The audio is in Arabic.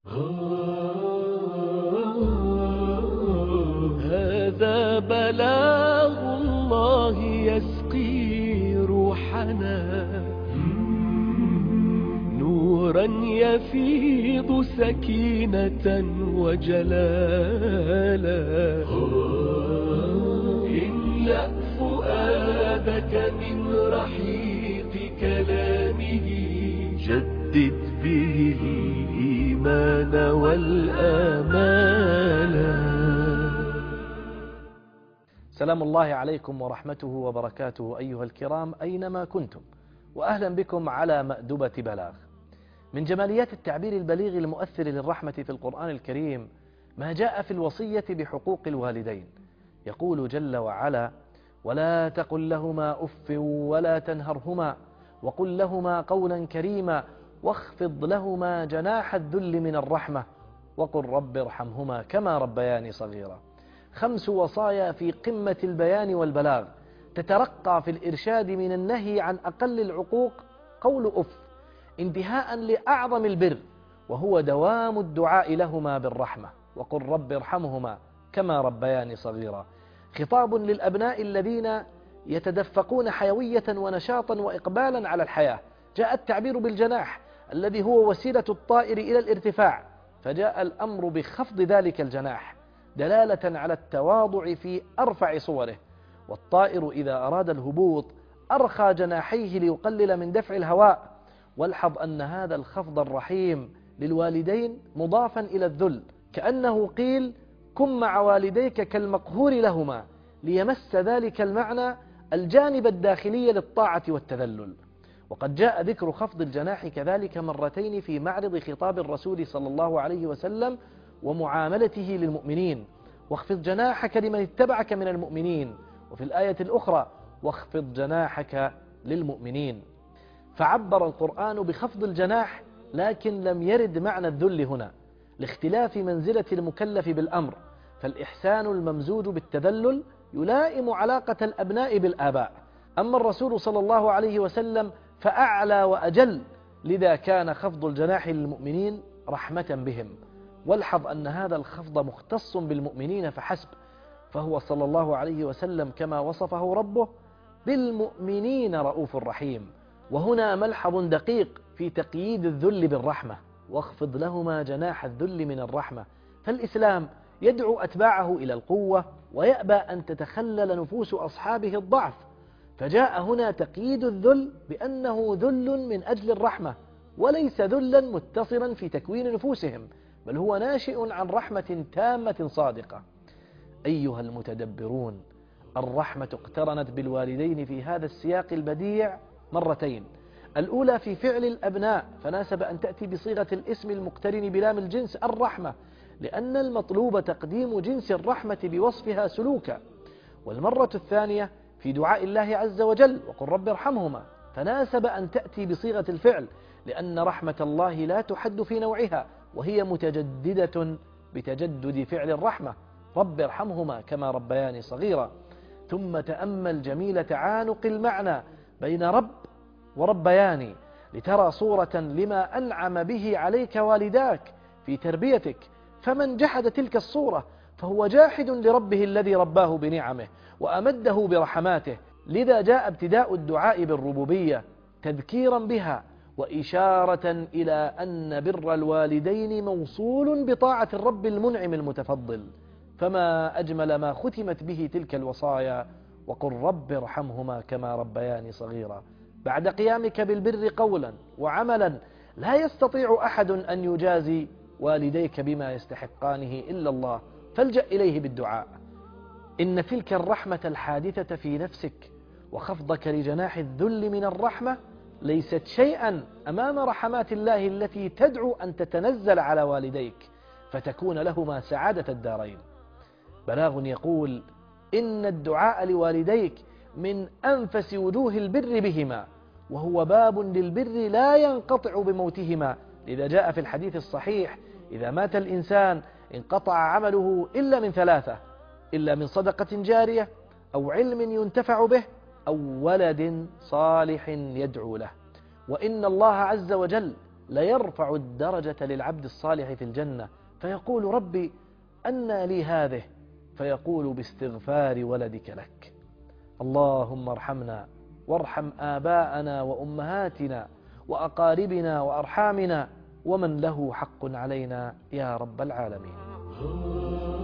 هذا بلاغ الله يسقي روحنا نورا يفيض سكينة وجلالا املأ فؤادك من رحيق كلامه جدد به الإيمان والآمال. سلام الله عليكم ورحمته وبركاته أيها الكرام أينما كنتم، وأهلا بكم على مأدبة بلاغ. من جماليات التعبير البليغ المؤثر للرحمة في القرآن الكريم ما جاء في الوصية بحقوق الوالدين. يقول جل وعلا: ولا تقل لهما أف ولا تنهرهما وقل لهما قولا كريما واخفض لهما جناح الذل من الرحمة وقل رب ارحمهما كما ربياني صغيرا. 5 وصايا في قمة البيان والبلاغ، تترقى في الإرشاد من النهي عن أقل العقوق قول أف، انتهاء لأعظم البر وهو دوام الدعاء لهما بالرحمة وقل رب ارحمهما كما ربياني صغيرا. خطاب للأبناء الذين يتدفقون حيوية ونشاطا وإقبالا على الحياة. جاء التعبير بالجناح الذي هو وسيلة الطائر إلى الارتفاع، فجاء الأمر بخفض ذلك الجناح دلالة على التواضع في أرفع صوره. والطائر إذا أراد الهبوط أرخى جناحيه ليقلل من دفع الهواء. والحظ أن هذا الخفض الرحيم للوالدين مضافا إلى الذل، كأنه قيل كن مع والديك كالمقهور لهما، ليمس ذلك المعنى الجانب الداخلي للطاعة والتذلل. وقد جاء ذكر خفض الجناح كذلك مرتين في معرض خطاب الرسول صلى الله عليه وسلم ومعاملته للمؤمنين: واخفض جناحك لمن اتبعك من المؤمنين، وفي الآية الأخرى: واخفض جناحك للمؤمنين. فعبر القرآن بخفض الجناح، لكن لم يرد معنى الذل هنا لاختلاف منزلة المكلف بالأمر، فالإحسان الممزوج بالتذلل يلائم علاقة الأبناء بالآباء، أما الرسول صلى الله عليه وسلم فأعلى وأجل، لذا كان خفض الجناح للمؤمنين رحمة بهم. والحظ أن هذا الخفض مختص بالمؤمنين فحسب، فهو صلى الله عليه وسلم كما وصفه ربه بالمؤمنين رؤوف رحيم. وهنا ملحظ دقيق في تقييد الذل بالرحمة: واخفض لهما جناح الذل من الرحمة. فالإسلام يدعو أتباعه إلى القوة ويأبى أن تتخلل نفوس أصحابه الضعف، فجاء هنا تقييد الذل بأنه ذل من أجل الرحمة، وليس ذلا متصلا في تكوين نفوسهم، بل هو ناشئ عن رحمة تامة صادقة. أيها المتدبرون، الرحمة اقترنت بالوالدين في هذا السياق البديع مرتين: الأولى في فعل الأبناء، فناسب أن تأتي بصيغة الاسم المقترن بلام الجنس الرحمة، لأن المطلوب تقديم جنس الرحمة بوصفها سلوكا. والمرة الثانية في دعاء الله عز وجل: وقل رب ارحمهما، فناسب أن تأتي بصيغة الفعل، لأن رحمة الله لا تحد في نوعها، وهي متجددة بتجدد فعل الرحمة: رب ارحمهما كما ربياني صغيرا. ثم تأمل جميل تعانق المعنى بين رب وربياني لترى صورة لما أنعم به عليك والداك في تربيتك، فمن جحد تلك الصورة فهو جاحد لربه الذي رباه بنعمه وأمده برحماته. لذا جاء ابتداء الدعاء بالربوبية تذكيرا بها وإشارة إلى أن بر الوالدين موصول بطاعة الرب المنعم المتفضل. فما أجمل ما ختمت به تلك الوصايا: وقل رب ارحمهما كما ربياني صغيرا، بعد قيامك بالبر قولا وعملا لا يستطيع أحد أن يجازي والديك بما يستحقانه إلا الله، فالجأ إليه بالدعاء. إن تلك الرحمة الحادثة في نفسك وخفضك لجناح الذل من الرحمة ليست شيئا أمام رحمات الله التي تدعو أن تتنزل على والديك فتكون لهما سعادة الدارين. بلاغ يقول: إن الدعاء لوالديك من أنفس وجوه البر بهما، وهو باب للبر لا ينقطع بموتهما. لذا جاء في الحديث الصحيح: إذا مات الإنسان انقطع عمله إلا من 3: إلا من صدقة جارية، أو علم ينتفع به، أو ولد صالح يدعو له. وإن الله عز وجل ليرفع الدرجة للعبد الصالح في الجنة، فيقول ربي أنى لي هذه؟ فيقول باستغفار ولدك لك. اللهم ارحمنا وارحم آباءنا وأمهاتنا وأقاربنا وأرحامنا ومن له حق علينا يا رب العالمين.